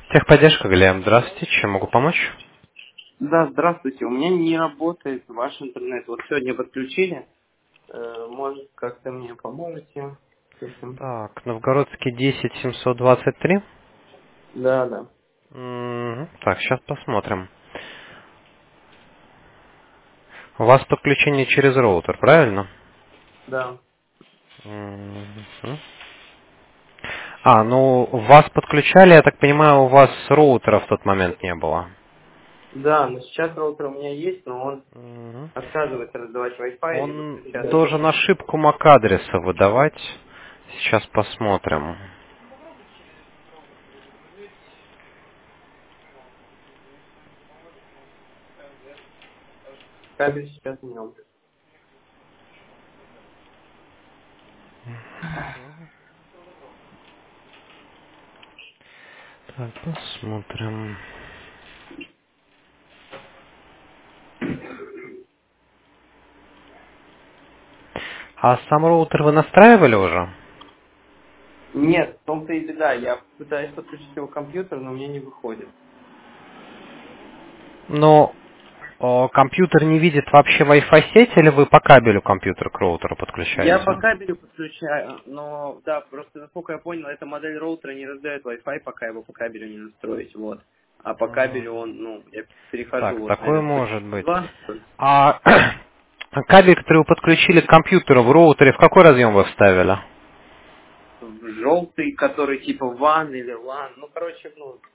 Техподдержка, Глеб. Здравствуйте. Чем могу помочь? Да, здравствуйте. У меня не работает ваш интернет. Вот сегодня подключили. Может, как-то мне поможете с этим? Так, Новгородский 10723. Да, да. Так, сейчас посмотрим. У вас подключение через роутер, правильно? Да. Мгм. Ну, вас подключали, я так понимаю, у вас роутера в тот момент не было. Да, но сейчас роутер у меня есть, но он Мгм. отказывается раздавать Wi-Fi и Он выключает. должен ошибку MAC-адреса выдавать. Сейчас посмотрим. Кабель сейчас в нем. Так, посмотрим. А сам роутер вы настраивали уже? Нет, в том-то и беда. Я пытаюсь подключить его к компьютеру, но у меня не выходит. Но компьютер не видит вообще Wi-Fi сеть, или вы по кабелю компьютер к роутеру Я по подключаете? кабелю подключаю, но да, просто насколько я понял, эта модель роутера не раздает Wi-Fi, пока его по кабелю не настроить, вот. А по кабелю он, я перехожу, Так, вот, такое наверное, может быть. 2. А кабель, который вы подключили к компьютеру в роутере, в какой разъем вы вставили? Желтый, который типа WAN или LAN, короче,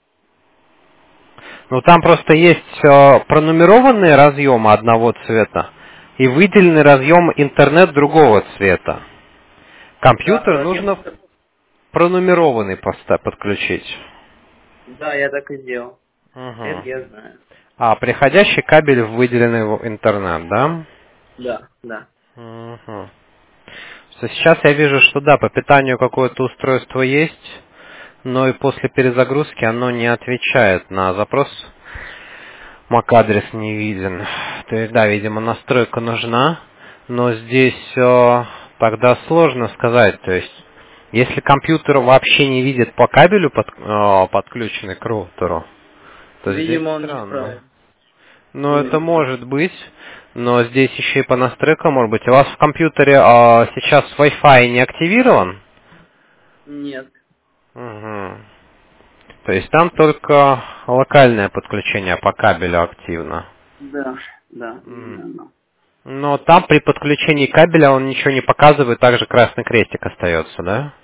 Ну, там просто есть пронумерованные разъемы одного цвета и выделенный разъем интернет другого цвета. да, Компьютер разъем, нужно пронумерованный подключить. да, я так и сделал. Это Мгм. я знаю. А приходящий кабель в выделенный интернет, да? Да, да. Мгм. Сейчас я вижу, что да, по питанию какое-то устройство есть, но и после перезагрузки оно не отвечает на запрос. MAC-адрес не виден. То есть, да, видимо, настройка нужна, но здесь тогда сложно сказать. То есть, если компьютер вообще не видит по кабелю подключенный к роутеру, то здесь Видимо, он странно. неправильно. Ну, это Именно. может быть, но здесь еще и по настройкам может быть. У вас в компьютере сейчас Wi-Fi не активирован? Нет. Мгм. То есть там только локальное подключение по кабелю активно. Да, да, М. именно оно. Но там при подключении кабеля он ничего не показывает, также красный крестик остается, да?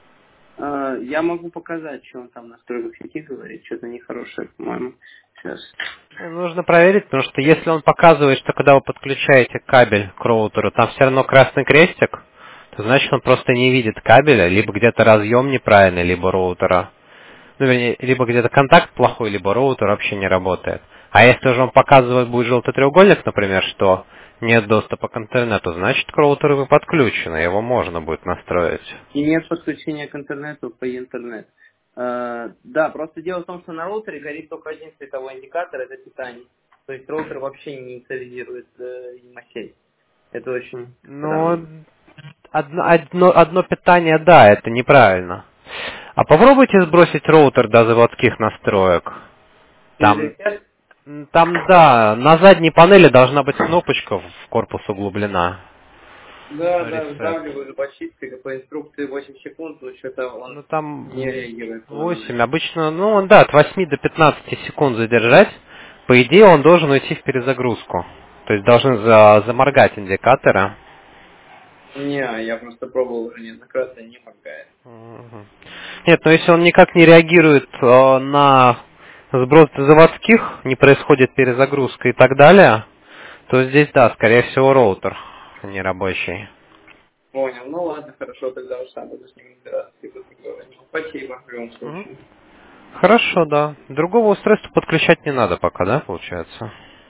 Я могу показать, что он там в настройках сети говорит. Что-то нехорошее, по-моему. Сейчас. Нужно проверить, потому что если он показывает, что когда вы подключаете кабель к роутеру, там все равно красный крестик, то значит он просто не видит кабеля, либо где-то разъем неправильный, либо роутера. Ну, вернее, либо где-то контакт плохой, либо роутер вообще не работает. А если уже он показывает будет желтый треугольник, например, что нет доступа к интернету, значит к роутеру вы подключены, его можно будет настроить. И нет подключения к интернету по интернет. Да, просто дело в том, что на роутере горит только один световой индикатор, это питание. То есть роутер вообще не инициализирует сеть. Это очень Но странно. одно питание, да, это неправильно. А попробуйте сбросить роутер до заводских настроек. Через Там, ресет? да, на задней панели должна быть кнопочка в корпус углублена. Да, да, Reset. сдавливаю зубочисткой по инструкции 8 секунд, но что-то он Ну не там реагирует на 8. это. Обычно, да, от 8 до 15 секунд задержать. По идее, он должен уйти в перезагрузку. То есть должны заморгать индикаторы. Не, я просто пробовал уже неоднократно, не помогает. Мгм. Нет, но если он никак не реагирует на сброс заводских, не происходит перезагрузка и так далее, то здесь, да, скорее всего, роутер нерабочий. Понял. Ну ладно, хорошо, тогда уж сам буду с ним разбираться и буду говорить. Спасибо в любом Мгм. случае. Хорошо, да. Другого устройства подключать не надо пока, да, получается?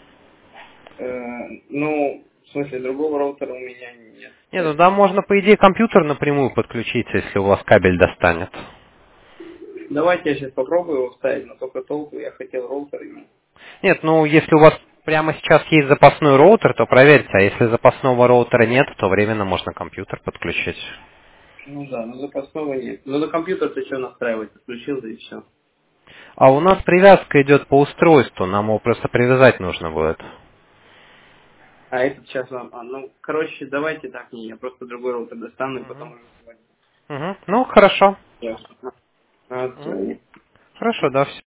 В смысле, другого роутера у меня нет, Нет, ну да, поэтому... можно, по идее, компьютер напрямую подключиться, если у вас кабель достанет. Давайте я сейчас попробую его вставить, но только толку я хотел роутер именно. Нет, ну если у вас прямо сейчас есть запасной роутер, то проверьте, а если запасного роутера нет, то временно можно компьютер подключить. Ну да, но запасного нет. Ну на компьютер ты что настраивать? Подключил, да и все. А у нас привязка идет по устройству, нам его просто привязать нужно будет. А этот сейчас вам... ну, короче, давайте так, не, я просто другой роутер достану и потом Мгм. уже позвоню. Мгм. Ну, хорошо. Ясно. Мгм. Всё, Хорошо, да,